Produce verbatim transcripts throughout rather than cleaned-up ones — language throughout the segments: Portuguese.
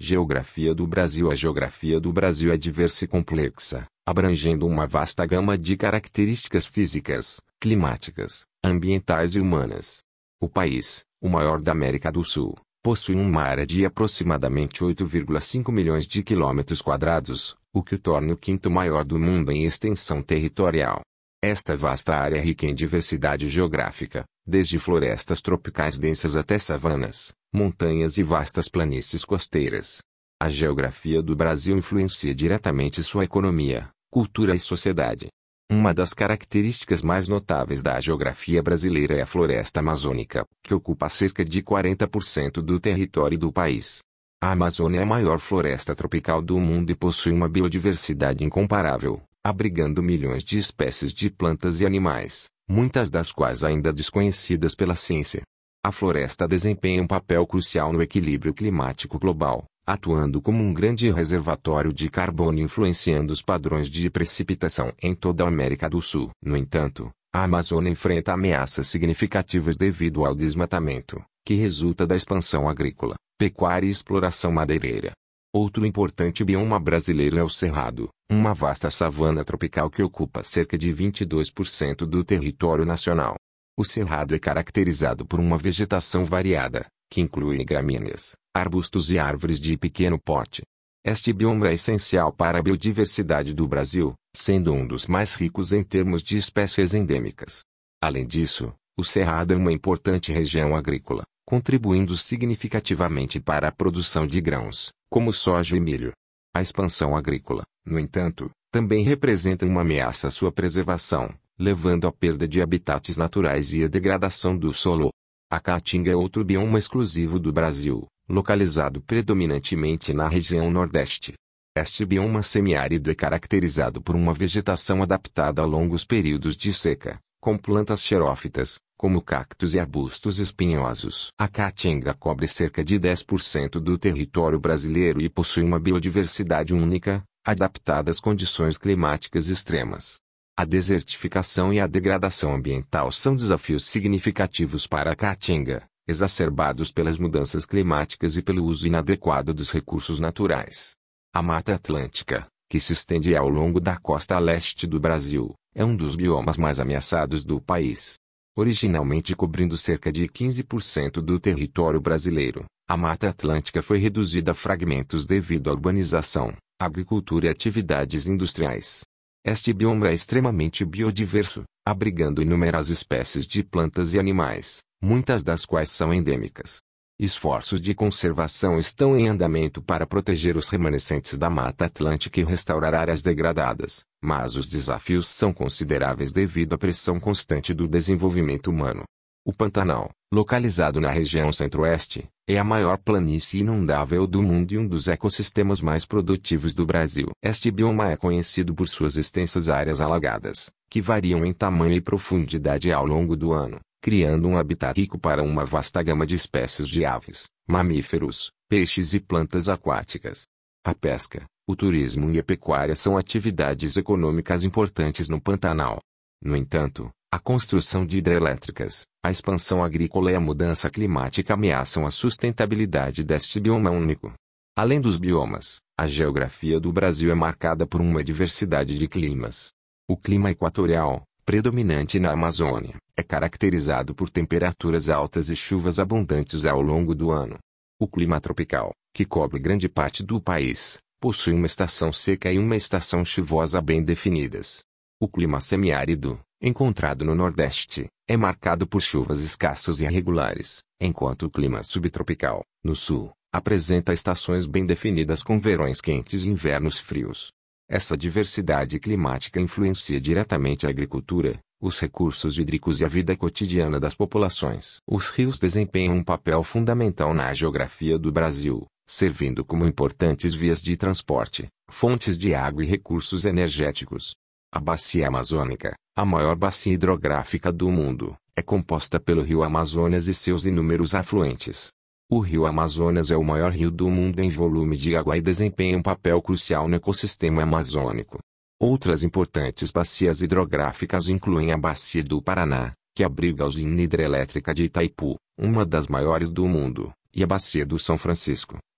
Geografia do Brasil. A geografia do Brasil é diversa e complexa, abrangendo uma vasta gama de características físicas, climáticas, ambientais e humanas. O país, o maior da América do Sul, possui uma área de aproximadamente oito vírgula cinco milhões de quilômetros quadrados, o que o torna o quinto maior do mundo em extensão territorial. Esta vasta área é rica em diversidade geográfica, desde florestas tropicais densas até savanas, montanhas e vastas planícies costeiras. A geografia do Brasil influencia diretamente sua economia, cultura e sociedade. Uma das características mais notáveis da geografia brasileira é a floresta amazônica, que ocupa cerca de quarenta por cento do território do país. A Amazônia é a maior floresta tropical do mundo e possui uma biodiversidade incomparável, abrigando milhões de espécies de plantas e animais, muitas das quais ainda desconhecidas pela ciência. A floresta desempenha um papel crucial no equilíbrio climático global, atuando como um grande reservatório de carbono e influenciando os padrões de precipitação em toda a América do Sul. No entanto, a Amazônia enfrenta ameaças significativas devido ao desmatamento, que resulta da expansão agrícola, pecuária e exploração madeireira. Outro importante bioma brasileiro é o Cerrado, uma vasta savana tropical que ocupa cerca de vinte e dois por cento do território nacional. O Cerrado é caracterizado por uma vegetação variada, que inclui gramíneas, arbustos e árvores de pequeno porte. Este bioma é essencial para a biodiversidade do Brasil, sendo um dos mais ricos em termos de espécies endêmicas. Além disso, o Cerrado é uma importante região agrícola, contribuindo significativamente para a produção de grãos, como soja e milho. A expansão agrícola, no entanto, também representa uma ameaça à sua preservação, levando à perda de habitats naturais e à degradação do solo. A Caatinga é outro bioma exclusivo do Brasil, localizado predominantemente na região Nordeste. Este bioma semiárido é caracterizado por uma vegetação adaptada a longos períodos de seca, com plantas xerófitas, como cactos e arbustos espinhosos. A Caatinga cobre cerca de dez por cento do território brasileiro e possui uma biodiversidade única, adaptada às condições climáticas extremas. A desertificação e a degradação ambiental são desafios significativos para a Caatinga, exacerbados pelas mudanças climáticas e pelo uso inadequado dos recursos naturais. A Mata Atlântica, que se estende ao longo da costa leste do Brasil, é um dos biomas mais ameaçados do país. Originalmente cobrindo cerca de quinze por cento do território brasileiro, a Mata Atlântica foi reduzida a fragmentos devido à urbanização, agricultura e atividades industriais. Este bioma é extremamente biodiverso, abrigando inúmeras espécies de plantas e animais, muitas das quais são endêmicas. Esforços de conservação estão em andamento para proteger os remanescentes da Mata Atlântica e restaurar áreas degradadas, mas os desafios são consideráveis devido à pressão constante do desenvolvimento humano. O Pantanal, localizado na região centro-oeste, é a maior planície inundável do mundo e um dos ecossistemas mais produtivos do Brasil. Este bioma é conhecido por suas extensas áreas alagadas, que variam em tamanho e profundidade ao longo do ano, criando um habitat rico para uma vasta gama de espécies de aves, mamíferos, peixes e plantas aquáticas. A pesca, o turismo e a pecuária são atividades econômicas importantes no Pantanal. No entanto, a construção de hidrelétricas, a expansão agrícola e a mudança climática ameaçam a sustentabilidade deste bioma único. Além dos biomas, a geografia do Brasil é marcada por uma diversidade de climas. O clima equatorial, predominante na Amazônia, é caracterizado por temperaturas altas e chuvas abundantes ao longo do ano. O clima tropical, que cobre grande parte do país, possui uma estação seca e uma estação chuvosa bem definidas. O clima semiárido, encontrado no Nordeste, é marcado por chuvas escassas e irregulares, enquanto o clima subtropical, no Sul, apresenta estações bem definidas com verões quentes e invernos frios. Essa diversidade climática influencia diretamente a agricultura, os recursos hídricos e a vida cotidiana das populações. Os rios desempenham um papel fundamental na geografia do Brasil, servindo como importantes vias de transporte, fontes de água e recursos energéticos. A Bacia Amazônica, a maior bacia hidrográfica do mundo, é composta pelo rio Amazonas e seus inúmeros afluentes. O rio Amazonas é o maior rio do mundo em volume de água e desempenha um papel crucial no ecossistema amazônico. Outras importantes bacias hidrográficas incluem a Bacia do Paraná, que abriga a usina hidrelétrica de Itaipu, uma das maiores do mundo, e a Bacia do São Francisco,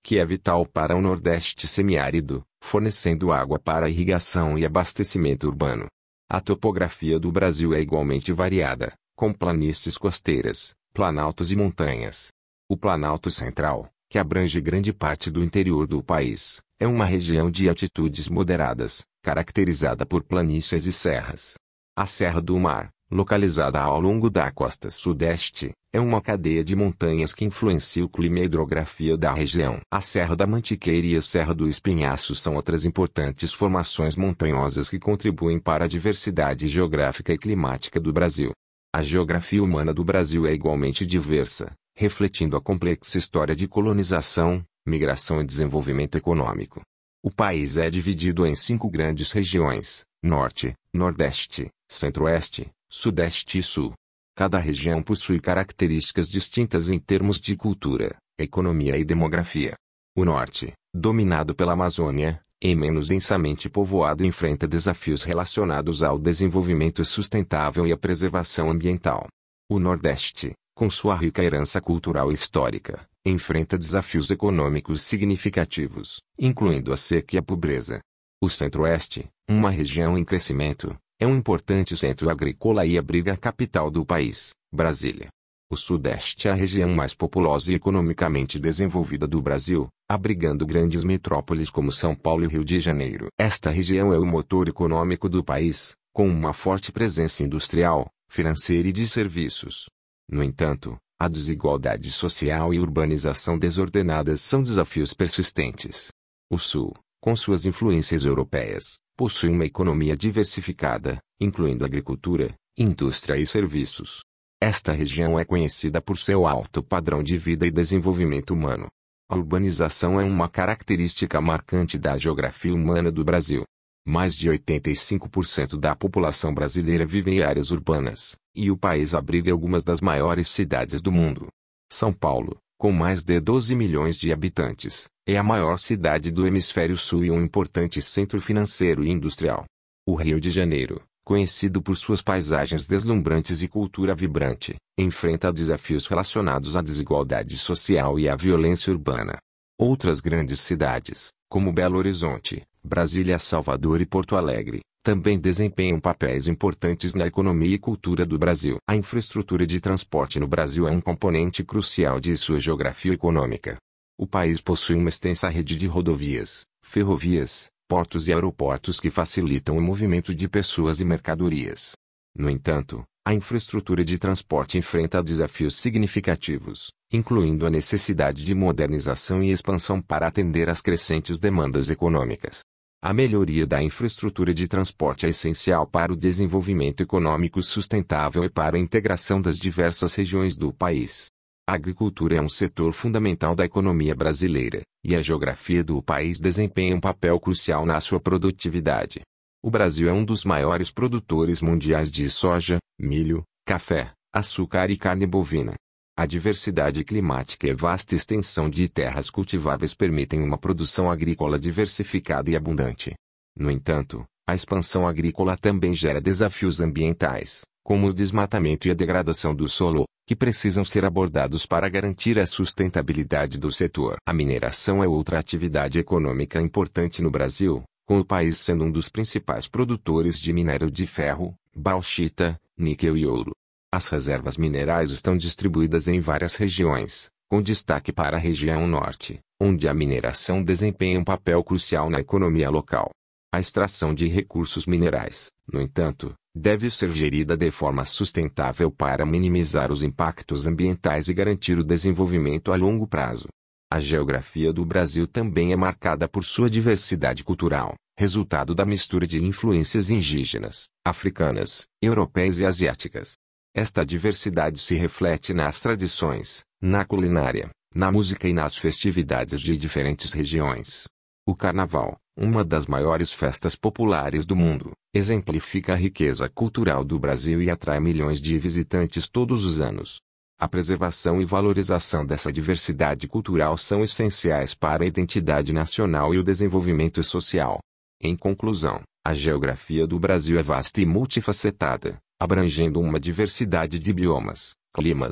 que é vital para o Nordeste semiárido, fornecendo água para irrigação e abastecimento urbano. A topografia do Brasil é igualmente variada, com planícies costeiras, planaltos e montanhas. O Planalto Central, que abrange grande parte do interior do país, é uma região de altitudes moderadas, caracterizada por planícies e serras. A Serra do Mar, localizada ao longo da costa sudeste, é uma cadeia de montanhas que influencia o clima e a hidrografia da região. A Serra da Mantiqueira e a Serra do Espinhaço são outras importantes formações montanhosas que contribuem para a diversidade geográfica e climática do Brasil. A geografia humana do Brasil é igualmente diversa, refletindo a complexa história de colonização, migração e desenvolvimento econômico. O país é dividido em cinco grandes regiões: Norte, Nordeste, Centro-Oeste, Sudeste e Sul. Cada região possui características distintas em termos de cultura, economia e demografia. O Norte, dominado pela Amazônia, e menos densamente povoado, enfrenta desafios relacionados ao desenvolvimento sustentável e à preservação ambiental. O Nordeste, com sua rica herança cultural e histórica, enfrenta desafios econômicos significativos, incluindo a seca e a pobreza. O Centro-Oeste, uma região em crescimento, é um importante centro agrícola e abriga a capital do país, Brasília. O Sudeste é a região mais populosa e economicamente desenvolvida do Brasil, abrigando grandes metrópoles como São Paulo e Rio de Janeiro. Esta região é o motor econômico do país, com uma forte presença industrial, financeira e de serviços. No entanto, a desigualdade social e urbanização desordenadas são desafios persistentes. O Sul, com suas influências europeias, possui uma economia diversificada, incluindo agricultura, indústria e serviços. Esta região é conhecida por seu alto padrão de vida e desenvolvimento humano. A urbanização é uma característica marcante da geografia humana do Brasil. Mais de oitenta e cinco por cento da população brasileira vive em áreas urbanas, e o país abriga algumas das maiores cidades do mundo. São Paulo, com mais de doze milhões de habitantes, é a maior cidade do Hemisfério Sul e um importante centro financeiro e industrial. O Rio de Janeiro, conhecido por suas paisagens deslumbrantes e cultura vibrante, enfrenta desafios relacionados à desigualdade social e à violência urbana. Outras grandes cidades, como Belo Horizonte, Brasília, Salvador e Porto Alegre, também desempenham papéis importantes na economia e cultura do Brasil. A infraestrutura de transporte no Brasil é um componente crucial de sua geografia econômica. O país possui uma extensa rede de rodovias, ferrovias, portos e aeroportos que facilitam o movimento de pessoas e mercadorias. No entanto, a infraestrutura de transporte enfrenta desafios significativos, incluindo a necessidade de modernização e expansão para atender às crescentes demandas econômicas. A melhoria da infraestrutura de transporte é essencial para o desenvolvimento econômico sustentável e para a integração das diversas regiões do país. A agricultura é um setor fundamental da economia brasileira, e a geografia do país desempenha um papel crucial na sua produtividade. O Brasil é um dos maiores produtores mundiais de soja, milho, café, açúcar e carne bovina. A diversidade climática e vasta extensão de terras cultiváveis permitem uma produção agrícola diversificada e abundante. No entanto, a expansão agrícola também gera desafios ambientais, como o desmatamento e a degradação do solo, que precisam ser abordados para garantir a sustentabilidade do setor. A mineração é outra atividade econômica importante no Brasil, com o país sendo um dos principais produtores de minério de ferro, bauxita, níquel e ouro. As reservas minerais estão distribuídas em várias regiões, com destaque para a região norte, onde a mineração desempenha um papel crucial na economia local. A extração de recursos minerais, no entanto, deve ser gerida de forma sustentável para minimizar os impactos ambientais e garantir o desenvolvimento a longo prazo. A geografia do Brasil também é marcada por sua diversidade cultural, resultado da mistura de influências indígenas, africanas, europeias e asiáticas. Esta diversidade se reflete nas tradições, na culinária, na música e nas festividades de diferentes regiões. O Carnaval, uma das maiores festas populares do mundo, exemplifica a riqueza cultural do Brasil e atrai milhões de visitantes todos os anos. A preservação e valorização dessa diversidade cultural são essenciais para a identidade nacional e o desenvolvimento social. Em conclusão, a geografia do Brasil é vasta e multifacetada, abrangendo uma diversidade de biomas, climas,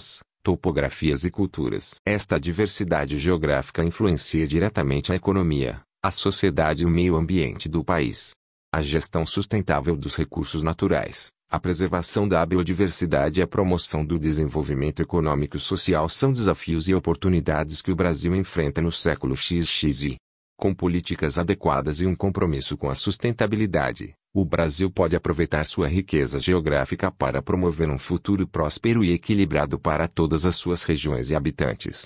topografias e culturas. Esta diversidade geográfica influencia diretamente a economia, a sociedade e o meio ambiente do país. A gestão sustentável dos recursos naturais, a preservação da biodiversidade e a promoção do desenvolvimento econômico e social são desafios e oportunidades que o Brasil enfrenta no século xis xis e, com políticas adequadas e um compromisso com a sustentabilidade, o Brasil pode aproveitar sua riqueza geográfica para promover um futuro próspero e equilibrado para todas as suas regiões e habitantes.